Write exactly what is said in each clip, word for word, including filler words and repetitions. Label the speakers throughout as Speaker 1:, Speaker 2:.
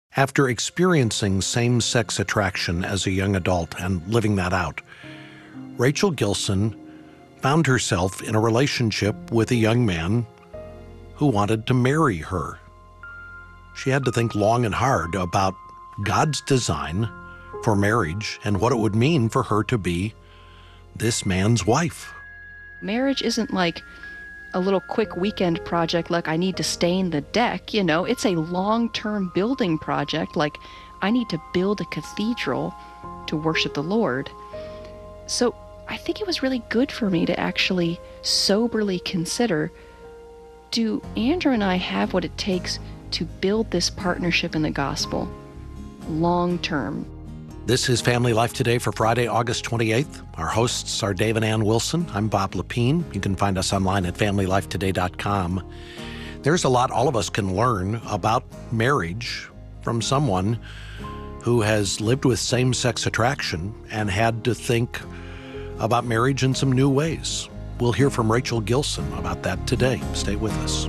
Speaker 1: After experiencing same-sex attraction as a young adult and living that out, Rachel Gilson found herself in a relationship with a young man who wanted to marry her. She had to think long and hard about God's design for marriage and what it would mean for her to be this man's wife.
Speaker 2: Marriage isn't like a little quick weekend project like I need to stain the deck, you know. It's a long-term building project like I need to build a cathedral to worship the Lord. So I think it was really good for me to actually soberly consider, do Andrew and I have what it takes to build this partnership in the gospel long-term?
Speaker 1: This is Family Life Today for Friday, August twenty-eighth. Our hosts are Dave and Ann Wilson. I'm Bob Lepine. You can find us online at family life today dot com. There's a lot all of us can learn about marriage from someone who has lived with same-sex attraction and had to think about marriage in some new ways. We'll hear from Rachel Gilson about that today. Stay with us.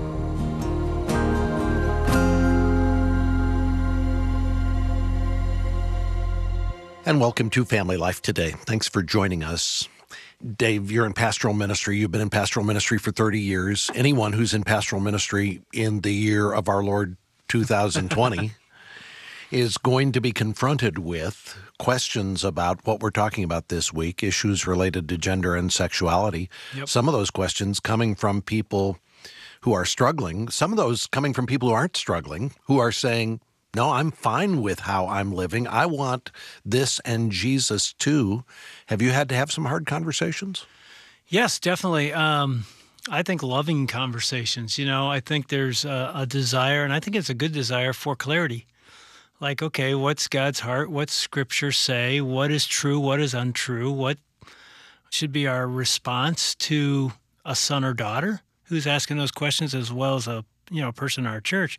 Speaker 1: And welcome to Family Life Today. Thanks for joining us. Dave, you're in pastoral ministry. You've been in pastoral ministry for thirty years. Anyone who's in pastoral ministry in the year of our Lord two thousand twenty is going to be confronted with questions about what we're talking about this week, issues related to gender and sexuality. Yep. Some of those questions coming from people who are struggling. Some of those coming from people who aren't struggling, who are saying, no, I'm fine with how I'm living. I want this and Jesus too. Have you had to have some hard conversations?
Speaker 3: Yes, definitely. Um, I think loving conversations. You know, I think there's a, a desire, and I think it's a good desire for clarity. Like, okay, what's God's heart? What's Scripture say? What is true? What is untrue? What should be our response to a son or daughter who's asking those questions, as well as a you know person in our church?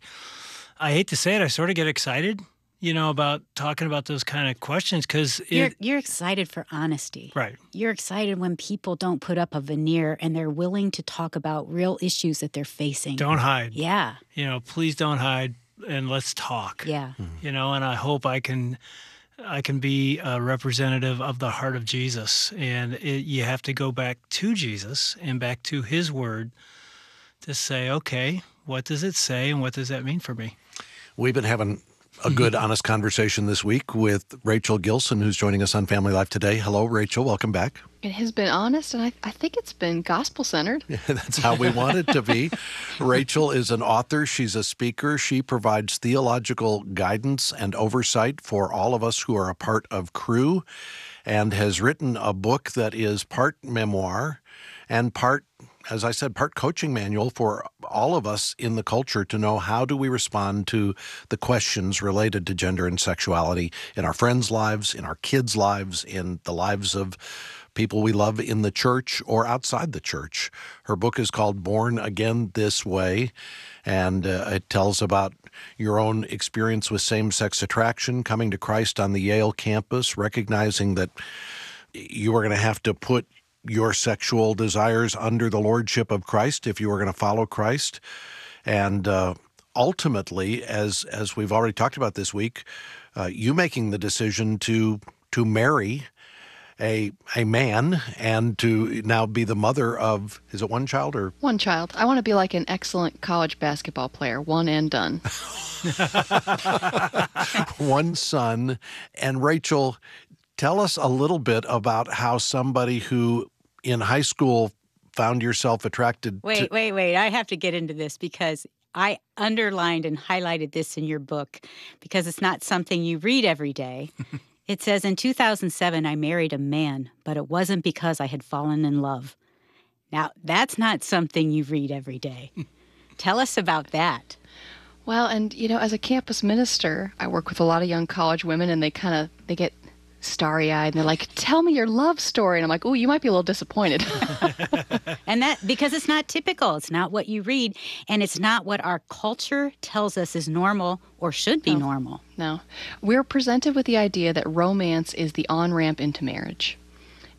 Speaker 3: I hate to say it, I sort of get excited, you know, about talking about those kind of questions because
Speaker 4: you're, you're excited for honesty.
Speaker 3: Right.
Speaker 4: You're excited when people don't put up a veneer and they're willing to talk about real issues that they're facing.
Speaker 3: Don't hide.
Speaker 4: Yeah.
Speaker 3: You know, please don't hide and let's talk.
Speaker 4: Yeah.
Speaker 3: Mm-hmm. You know, and I hope I can I can be a representative of the heart of Jesus. And it, you have to go back to Jesus and back to his word to say, okay, what does it say and what does that mean for me?
Speaker 1: We've been having a good, honest conversation this week with Rachel Gilson, who's joining us on Family Life Today. Hello, Rachel. Welcome back.
Speaker 2: It has been honest, and I, I think it's been gospel-centered.
Speaker 1: Yeah, that's how we want it to be. Rachel is an author. She's a speaker. She provides theological guidance and oversight for all of us who are a part of Cru, and has written a book that is part memoir and part, as I said, part coaching manual for all of us in the culture to know how do we respond to the questions related to gender and sexuality in our friends' lives, in our kids' lives, in the lives of people we love in the church or outside the church. Her book is called Born Again This Way, and uh, it tells about your own experience with same-sex attraction, coming to Christ on the Yale campus, recognizing that you are going to have to put your sexual desires under the lordship of Christ if you are going to follow Christ. And uh, ultimately, as as we've already talked about this week, uh, you making the decision to to marry a a man and to now be the mother of, is it one child or?
Speaker 2: One child. I want to be like an excellent college basketball player, one and done.
Speaker 1: One son. And Rachel, tell us a little bit about how somebody who in high school found yourself attracted
Speaker 4: wait,
Speaker 1: to...
Speaker 4: Wait, wait, wait. I have to get into this because I underlined and highlighted this in your book because it's not something you read every day. It says, in two thousand seven, I married a man, but it wasn't because I had fallen in love. Now, that's not something you read every day. Tell us about that.
Speaker 2: Well, and, you know, as a campus minister, I work with a lot of young college women, and they kind of, they get starry-eyed, and they're like, tell me your love story. And I'm like, oh, you might be a little disappointed.
Speaker 4: And that, because it's not typical. It's not what you read, and it's not what our culture tells us is normal or should be
Speaker 2: no.
Speaker 4: normal.
Speaker 2: No. We're presented with the idea that romance is the on-ramp into marriage.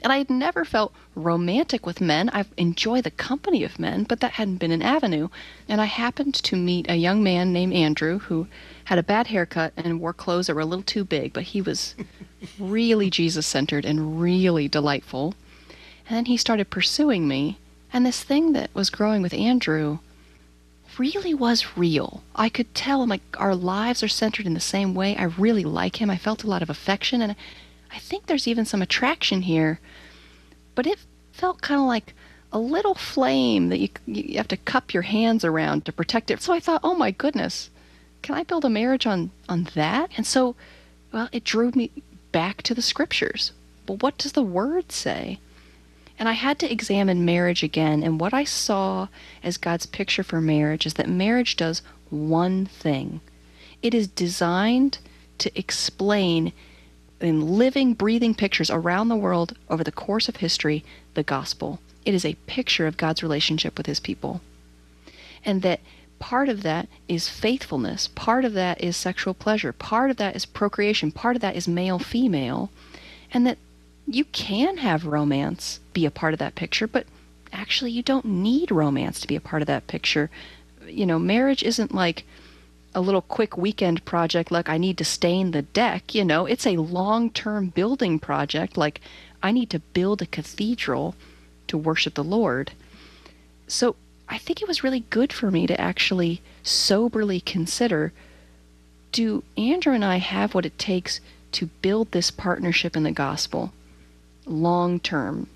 Speaker 2: And I had never felt romantic with men. I enjoy the company of men, but that hadn't been an avenue. And I happened to meet a young man named Andrew who had a bad haircut and wore clothes that were a little too big, but he was really Jesus-centered and really delightful. And then he started pursuing me. And this thing that was growing with Andrew really was real. I could tell, like, our lives are centered in the same way. I really like him. I felt a lot of affection, and I think there's even some attraction here. But it felt kind of like a little flame that you you have to cup your hands around to protect it. So I thought, oh my goodness, can I build a marriage on, on that? And so, well, it drew me back to the scriptures. Well, what does the word say? And I had to examine marriage again, and what I saw as God's picture for marriage is that marriage does one thing. It is designed to explain in living, breathing pictures around the world over the course of history the gospel. It is a picture of God's relationship with his people. And that part of that is faithfulness, part of that is sexual pleasure, part of that is procreation, part of that is male-female, and that you can have romance be a part of that picture, but actually you don't need romance to be a part of that picture. You know, marriage isn't like a little quick weekend project like I need to stain the deck, you know. It's a long-term building project like I need to build a cathedral to worship the Lord. So I think it was really good for me to actually soberly consider, do Andrew and I have what it takes to build this partnership in the gospel long term?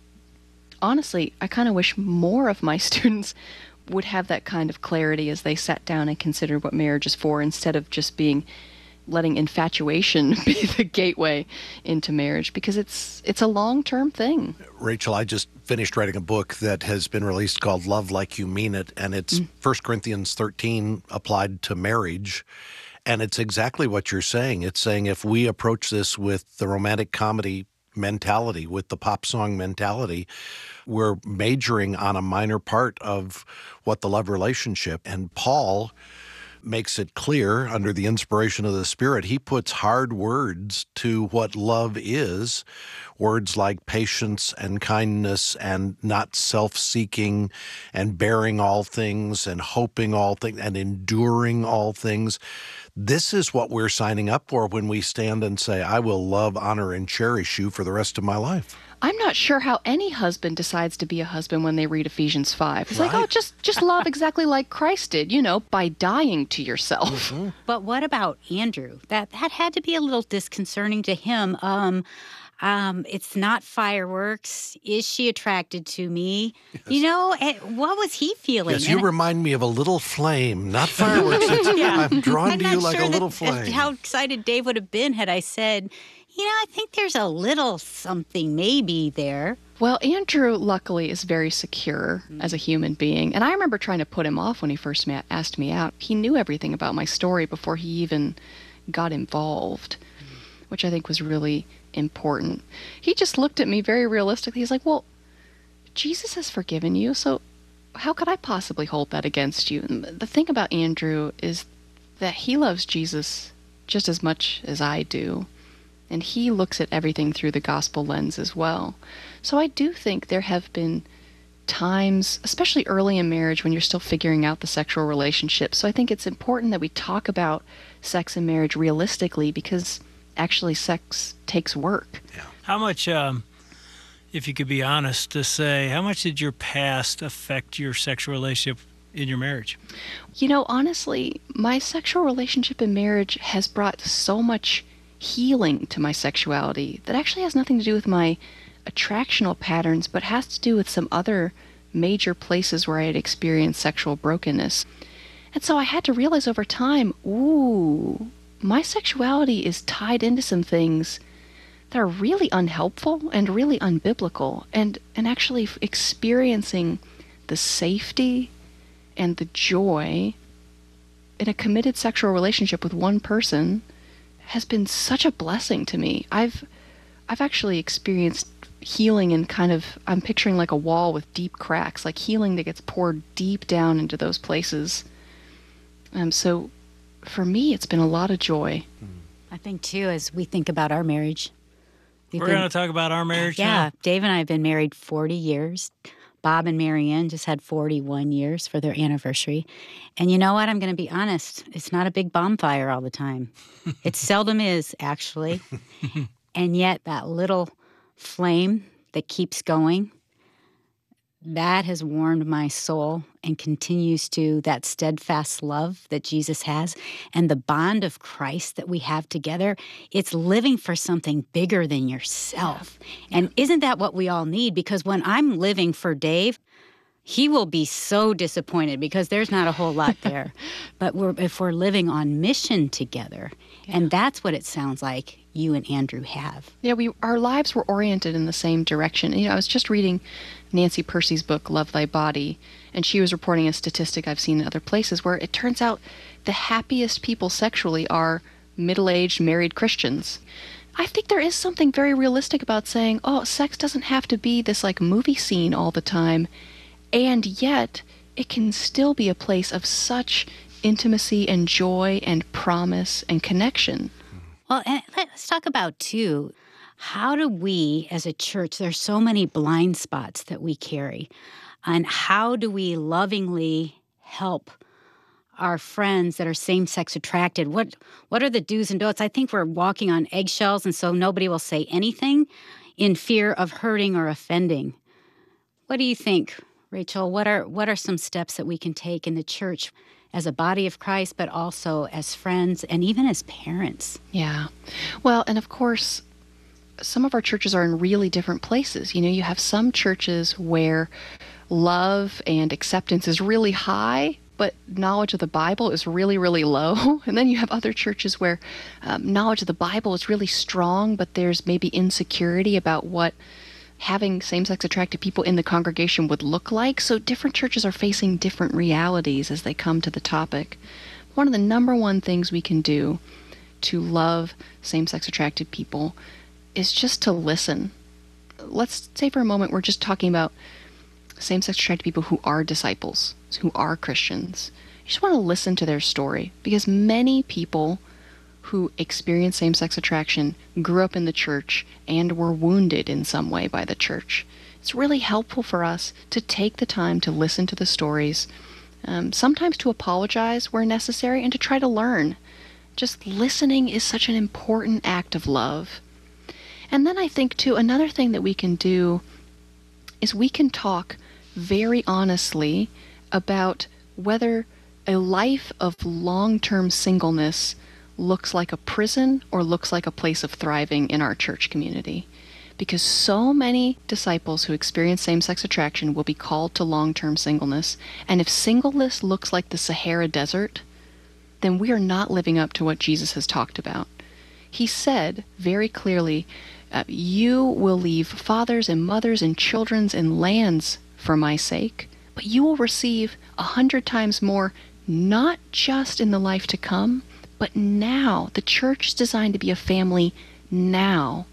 Speaker 2: Honestly, I kind of wish more of my students would have that kind of clarity as they sat down and considered what marriage is for, instead of just being letting infatuation be the gateway into marriage, because it's it's a long-term thing.
Speaker 1: Rachel, I just finished writing a book that has been released called Love Like You Mean It, and it's mm. First Corinthians thirteen applied to marriage. And it's exactly what you're saying. It's saying if we approach this with the romantic comedy mentality, with the pop song mentality, we're majoring on a minor part of what the love relationship. And Paul makes it clear under the inspiration of the Spirit. He puts hard words to what love is, words like patience and kindness and not self-seeking and bearing all things and hoping all things and enduring all things. This is what we're signing up for when we stand and say, I will love, honor, and cherish you for the rest of my life.
Speaker 2: I'm not sure how any husband decides to be a husband when they read Ephesians five. It's
Speaker 1: right.
Speaker 2: like, oh, just just love exactly like Christ did, you know, by dying to yourself.
Speaker 1: Mm-hmm.
Speaker 4: But what about Andrew? That that had to be a little disconcerting to him. Um, um, it's not fireworks. Is she attracted to me? Yes. You know, and what was he feeling?
Speaker 1: Yes, you
Speaker 4: and
Speaker 1: remind me of a little flame, not fireworks.
Speaker 4: yeah.
Speaker 1: I'm drawn
Speaker 4: I'm
Speaker 1: to
Speaker 4: not
Speaker 1: you like
Speaker 4: sure
Speaker 1: a little
Speaker 4: that,
Speaker 1: flame.
Speaker 4: How excited Dave would have been had I said, you know, I think there's a little something maybe there.
Speaker 2: Well, Andrew, luckily, is very secure
Speaker 4: mm.
Speaker 2: as a human being. And I remember trying to put him off when he first ma- asked me out. He knew everything about my story before he even got involved, mm. which I think was really important. He just looked at me very realistically. He's like, well, Jesus has forgiven you, so how could I possibly hold that against you? And the thing about Andrew is that he loves Jesus just as much as I do. And he looks at everything through the gospel lens as well. So I do think there have been times, especially early in marriage, when you're still figuring out the sexual relationship. So I think it's important that we talk about sex and marriage realistically, because actually sex takes work.
Speaker 1: Yeah.
Speaker 3: How much, um, if you could be honest to say, how much did your past affect your sexual relationship in your marriage?
Speaker 2: You know, honestly, my sexual relationship in marriage has brought so much healing to my sexuality that actually has nothing to do with my attractional patterns, but has to do with some other major places where I had experienced sexual brokenness. And so I had to realize over time, ooh, my sexuality is tied into some things that are really unhelpful and really unbiblical. And, and actually f- experiencing the safety and the joy in a committed sexual relationship with one person has been such a blessing to me. I've I've actually experienced healing in kind of, I'm picturing like a wall with deep cracks, like healing that gets poured deep down into those places. Um, so for me, it's been a lot of joy.
Speaker 4: I think, too, as we think about our marriage, We've
Speaker 3: We're
Speaker 4: been-
Speaker 3: going to talk about our marriage
Speaker 4: Yeah,
Speaker 3: now.
Speaker 4: Dave and I have been married forty years. Bob and Marianne just had forty-one years for their anniversary. And you know what? I'm going to be honest. It's not a big bonfire all the time. It seldom is, actually. And yet that little flame that keeps going, that has warmed my soul and continues to, that steadfast love that Jesus has and the bond of Christ that we have together. It's living for something bigger than yourself. And isn't that what we all need? Because when I'm living for Dave, he will be so disappointed because there's not a whole lot there. But we're, if we're living on mission together, and that's what it sounds like you and Andrew have.
Speaker 2: Yeah, we our lives were oriented in the same direction. You know, I was just reading Nancy Percy's book, Love Thy Body, and she was reporting a statistic I've seen in other places where it turns out the happiest people sexually are middle-aged married Christians. I think there is something very realistic about saying, oh, sex doesn't have to be this like movie scene all the time, and yet it can still be a place of such intimacy and joy and promise and connection.
Speaker 4: Well, and let's talk about, too, how do we as a church, there's so many blind spots that we carry, and how do we lovingly help our friends that are same-sex attracted? What what are the do's and don'ts? I think we're walking on eggshells, and so nobody will say anything in fear of hurting or offending. What do you think, Rachel? What are what are some steps that we can take in the church as a body of Christ, but also as friends and even as parents?
Speaker 2: Yeah. Well, and of course, some of our churches are in really different places. You know, you have some churches where love and acceptance is really high, but knowledge of the Bible is really, really low. And then you have other churches where um, knowledge of the Bible is really strong, but there's maybe insecurity about what having same-sex attracted people in the congregation would look like. So different churches are facing different realities as they come to the topic. One of the number one things we can do to love same-sex attracted people is just to listen. Let's say for a moment we're just talking about same-sex attracted people who are disciples, who are Christians. You just want to listen to their story, because many people who experience same-sex attraction grew up in the church and were wounded in some way by the church. It's really helpful for us to take the time to listen to the stories, um, sometimes to apologize where necessary, and to try to learn. Just listening is such an important act of love. And then I think, too, another thing that we can do is we can talk very honestly about whether a life of long-term singleness looks like a prison or looks like a place of thriving in our church community. Because so many disciples who experience same-sex attraction will be called to long-term singleness. And if singleness looks like the Sahara Desert, then we are not living up to what Jesus has talked about. He said very clearly, uh, you will leave fathers and mothers and children and lands for my sake, but you will receive a hundred times more, not just in the life to come, but now. The church is designed to be a family now.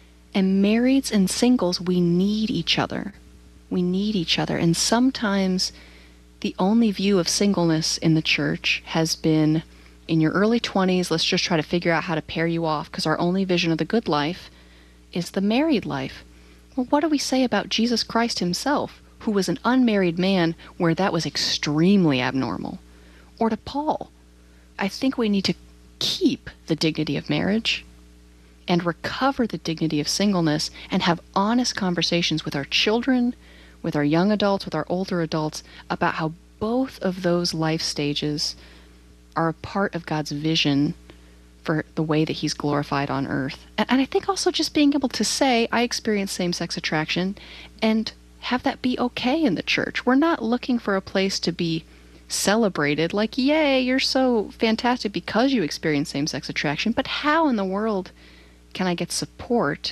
Speaker 2: And marrieds and singles, we need each other. We need each other. And sometimes the only view of singleness in the church has been, in your early twenties, let's just try to figure out how to pair you off, because our only vision of the good life is the married life. Well, what do we say about Jesus Christ himself, who was an unmarried man where that was extremely abnormal? Or to Paul? I think we need to keep the dignity of marriage and recover the dignity of singleness and have honest conversations with our children, with our young adults, with our older adults, about how both of those life stages are a part of God's vision for the way that he's glorified on earth. And, and I think also just being able to say, I experience same-sex attraction, and have that be okay in the church. We're not looking for a place to be celebrated, like, yay, you're so fantastic because you experience same-sex attraction, but how in the world can I get support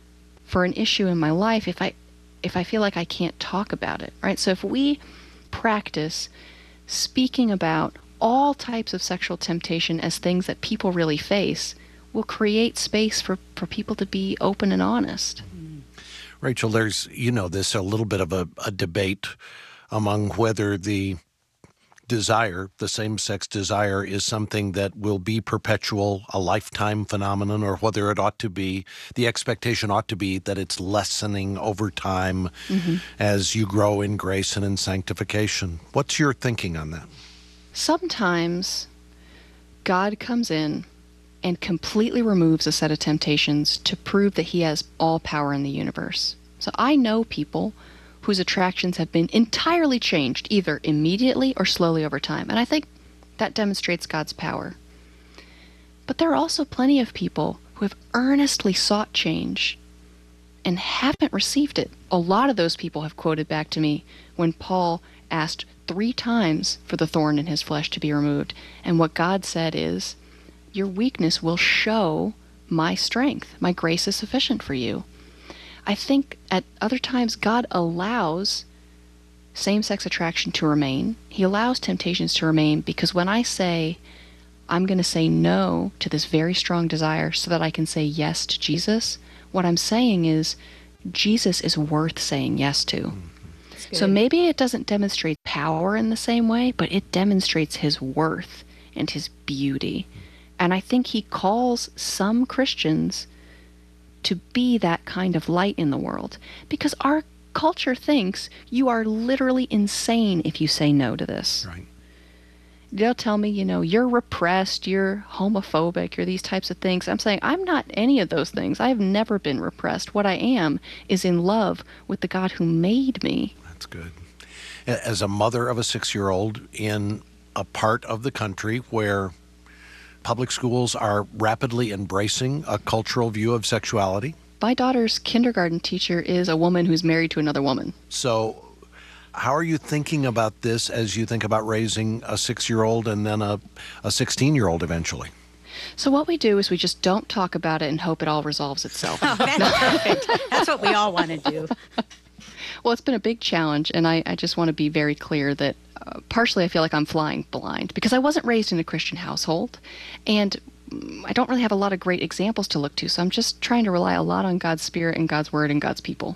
Speaker 2: for an issue in my life if I if I feel like I can't talk about it, right? So if we practice speaking about all types of sexual temptation as things that people really face, we'll create space for, for people to be open and honest.
Speaker 1: Rachel, there's, you know, this a little bit of a, a debate among whether the desire, the same-sex desire, is something that will be perpetual, a lifetime phenomenon, or whether it ought to be, the expectation ought to be that it's lessening over time mm-hmm. as you grow in grace and in sanctification. What's your thinking on that?
Speaker 2: Sometimes God comes in and completely removes a set of temptations to prove that he has all power in the universe. So I know people whose attractions have been entirely changed, either immediately or slowly over time. And I think that demonstrates God's power. But there are also plenty of people who have earnestly sought change and haven't received it. A lot of those people have quoted back to me when Paul asked three times for the thorn in his flesh to be removed. And what God said is, your weakness will show my strength. My grace is sufficient for you. I think at other times God allows same-sex attraction to remain. He allows temptations to remain because when I say, I'm going to say no to this very strong desire so that I can say yes to Jesus, what I'm saying is Jesus is worth saying yes to. So maybe it doesn't demonstrate power in the same way, but it demonstrates his worth and his beauty. And I think he calls some Christians to be that kind of light in the world. Because our culture thinks you are literally insane if you say no to this.
Speaker 1: Right.
Speaker 2: They'll tell me, you know, you're repressed, you're homophobic, you're these types of things. I'm saying I'm not any of those things. I have never been repressed. What I am is in love with the God who made me.
Speaker 1: That's good. As a mother of a six-year-old in a part of the country where public schools are rapidly embracing a cultural view of sexuality.
Speaker 2: My daughter's kindergarten teacher is a woman who's married to another woman.
Speaker 1: So how are you thinking about this as you think about raising a six-year-old and then a, a sixteen-year-old eventually?
Speaker 2: So what we do is we just don't talk about it and hope it all resolves itself.
Speaker 4: Oh, that's perfect. That's what we all want to do.
Speaker 2: Well, it's been a big challenge, and I, I just want to be very clear that uh, partially I feel like I'm flying blind because I wasn't raised in a Christian household, and I don't really have a lot of great examples to look to, so I'm just trying to rely a lot on God's Spirit and God's Word and God's people.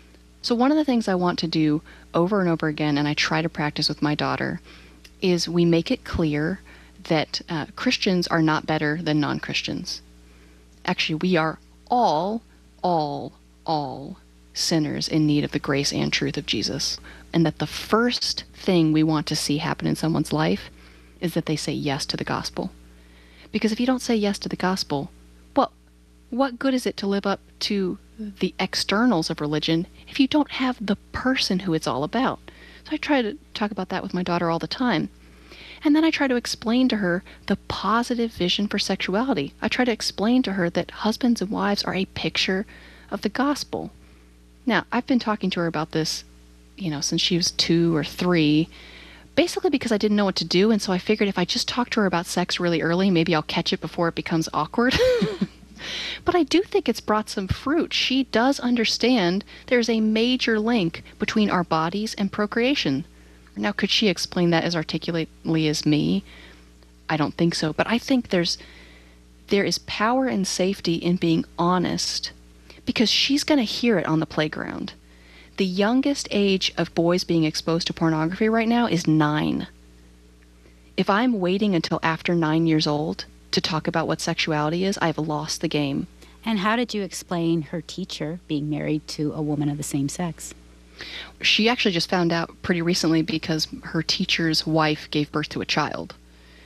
Speaker 2: So one of the things I want to do over and over again, and I try to practice with my daughter, is we make it clear that uh, Christians are not better than non-Christians. Actually, we are all, all, all sinners in need of the grace and truth of Jesus. And that the first thing we want to see happen in someone's life is that they say yes to the gospel. Because if you don't say yes to the gospel, well, what good is it to live up to the externals of religion if you don't have the person who it's all about? So I try to talk about that with my daughter all the time. And then I try to explain to her the positive vision for sexuality. I try to explain to her that husbands and wives are a picture of the gospel. Now, I've been talking to her about this, you know, since she was two or three, basically because I didn't know what to do, and so I figured if I just talk to her about sex really early, maybe I'll catch it before it becomes awkward. But I do think it's brought some fruit. She does understand there's a major link between our bodies and procreation. Now, could she explain that as articulately as me? I don't think so, but I think there's there is power and safety in being honest, because she's going to hear it on the playground. The youngest age of boys being exposed to pornography right now is nine. If I'm waiting until after nine years old to talk about what sexuality is, I've lost the game.
Speaker 4: And how did you explain her teacher being married to a woman of the same sex?
Speaker 2: She actually just found out pretty recently because her teacher's wife gave birth to a child.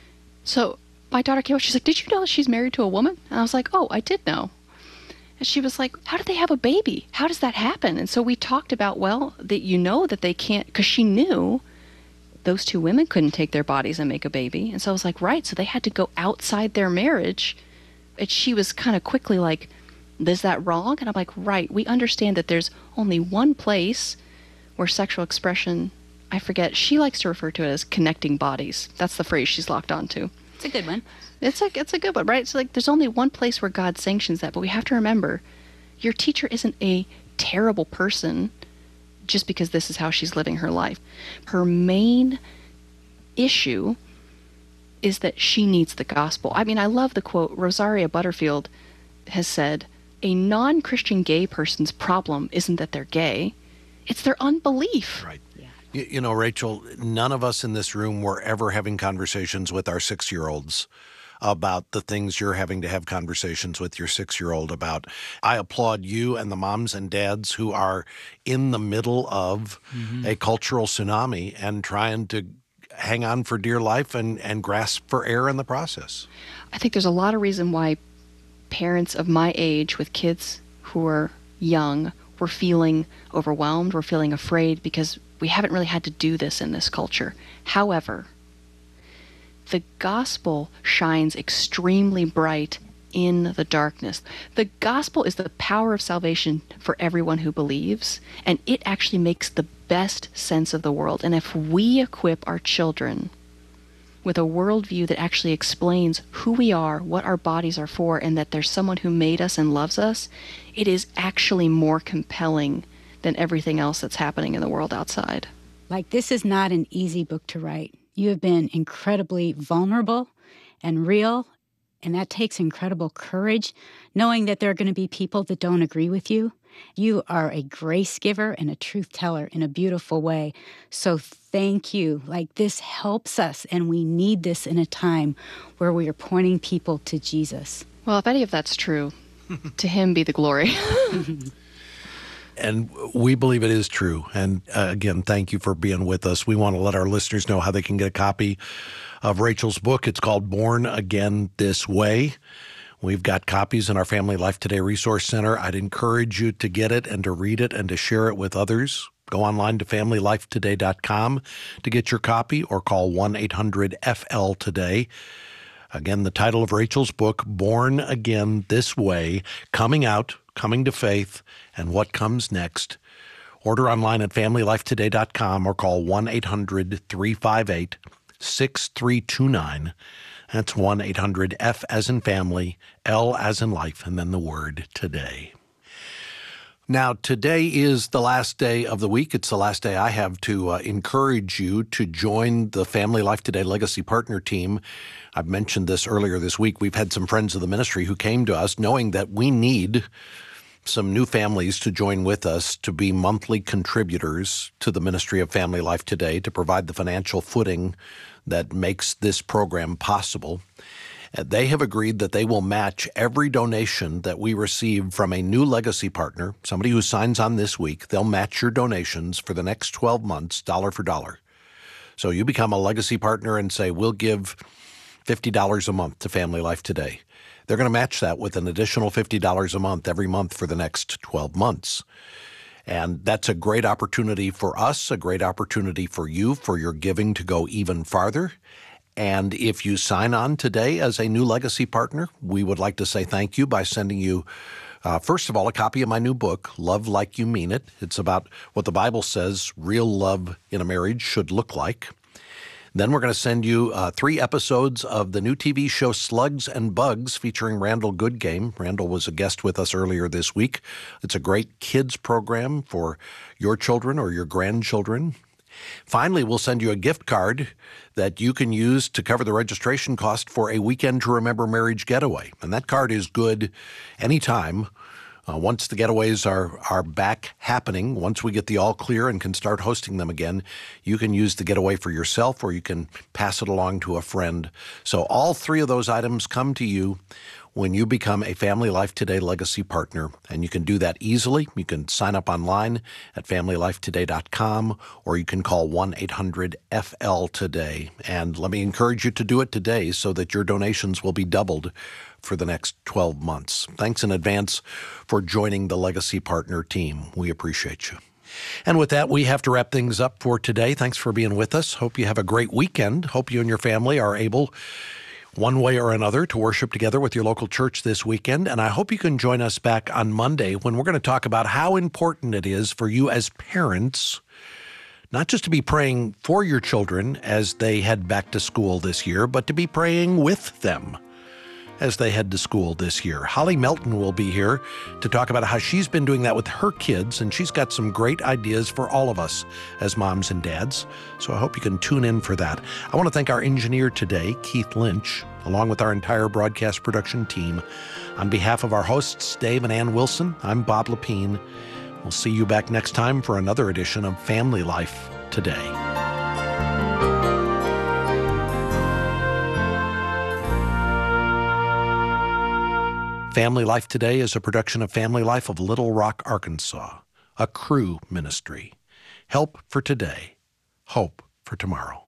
Speaker 2: So my daughter came up, she's like, did you know that she's married to a woman? And I was like, oh, I did know. And she was like, how did they have a baby? How does that happen? And so we talked about, well, that you know that they can't, because she knew those two women couldn't take their bodies and make a baby. And so I was like, right, so they had to go outside their marriage. And she was kind of quickly like, is that wrong? And I'm like, right, we understand that there's only one place where sexual expression, I forget, she likes to refer to it as connecting bodies. That's the phrase she's locked onto.
Speaker 4: It's a good one.
Speaker 2: It's a, it's a good one, right? So like, there's only one place where God sanctions that, but we have to remember, your teacher isn't a terrible person just because this is how she's living her life. Her main issue is that she needs the gospel. I mean, I love the quote. Rosaria Butterfield has said, a non-Christian gay person's problem isn't that they're gay, it's their unbelief.
Speaker 1: Right.
Speaker 4: Yeah.
Speaker 1: You, you know, Rachel, none of us in this room were ever having conversations with our six-year-olds about the things you're having to have conversations with your six-year-old about. I applaud you and the moms and dads who are in the middle of mm-hmm. a cultural tsunami and trying to hang on for dear life and, and grasp for air in the process.
Speaker 2: I think there's a lot of reason why parents of my age with kids who are young were feeling overwhelmed, were feeling afraid, because we haven't really had to do this in this culture. However, the gospel shines extremely bright in the darkness. The gospel is the power of salvation for everyone who believes, and it actually makes the best sense of the world. And if we equip our children with a worldview that actually explains who we are, what our bodies are for, and that there's someone who made us and loves us, it is actually more compelling than everything else that's happening in the world outside.
Speaker 4: Like, this is not an easy book to write. You have been incredibly vulnerable and real, and that takes incredible courage, knowing that there are going to be people that don't agree with you. You are a grace giver and a truth teller in a beautiful way. So thank you. Like, this helps us, and we need this in a time where we are pointing people to Jesus.
Speaker 2: Well, if any of that's true, to him be the glory.
Speaker 1: And we believe it is true. And uh, again, thank you for being with us. We want to let our listeners know how they can get a copy of Rachel's book. It's called Born Again This Way. We've got copies in our Family Life Today Resource Center. I'd encourage you to get it and to read it and to share it with others. Go online to family life today dot com to get your copy, or call one eight hundred F L today. Again, the title of Rachel's book, Born Again This Way, coming out, coming to faith, and what comes next. Order online at family life today dot com or call one eight hundred three five eight six three two nine. That's one eight hundred F as in family, L as in life, and then the word today. Now, today is the last day of the week. It's the last day I have to uh, encourage you to join the Family Life Today Legacy Partner Team. I've mentioned this earlier this week. We've had some friends of the ministry who came to us knowing that we need some new families to join with us to be monthly contributors to the ministry of Family Life Today, to provide the financial footing that makes this program possible. They have agreed that they will match every donation that we receive from a new legacy partner, somebody who signs on this week. They'll match your donations for the next twelve months, dollar for dollar. So you become a legacy partner and say, we'll give fifty dollars a month to Family Life Today. They're going to match that with an additional fifty dollars a month every month for the next twelve months. And that's a great opportunity for us, a great opportunity for you, for your giving to go even farther. And if you sign on today as a new legacy partner, we would like to say thank you by sending you, uh, first of all, a copy of my new book, Love Like You Mean It. It's about what the Bible says real love in a marriage should look like. Then we're going to send you uh, three episodes of the new T V show Slugs and Bugs featuring Randall Goodgame. Randall was a guest with us earlier this week. It's a great kids program for your children or your grandchildren. Finally, we'll send you a gift card that you can use to cover the registration cost for a Weekend to Remember Marriage getaway. And that card is good anytime. Uh, once the getaways are, are back happening, once we get the all clear and can start hosting them again, you can use the getaway for yourself or you can pass it along to a friend. So all three of those items come to you when you become a Family Life Today Legacy Partner. And you can do that easily. You can sign up online at family life today dot com or you can call one eight hundred F L today. And let me encourage you to do it today so that your donations will be doubled for the next twelve months. Thanks in advance for joining the Legacy Partner team. We appreciate you. And with that, we have to wrap things up for today. Thanks for being with us. Hope you have a great weekend. Hope you and your family are able, one way or another, to worship together with your local church this weekend. And I hope you can join us back on Monday when we're going to talk about how important it is for you as parents not just to be praying for your children as they head back to school this year, but to be praying with them as they head to school this year. Holly Melton will be here to talk about how she's been doing that with her kids, and she's got some great ideas for all of us as moms and dads. So I hope you can tune in for that. I want to thank our engineer today, Keith Lynch, along with our entire broadcast production team. On behalf of our hosts, Dave and Ann Wilson, I'm Bob Lepine. We'll see you back next time for another edition of Family Life today. Family Life Today is a production of Family Life of Little Rock, Arkansas, a Cru ministry. Help for today, hope for tomorrow.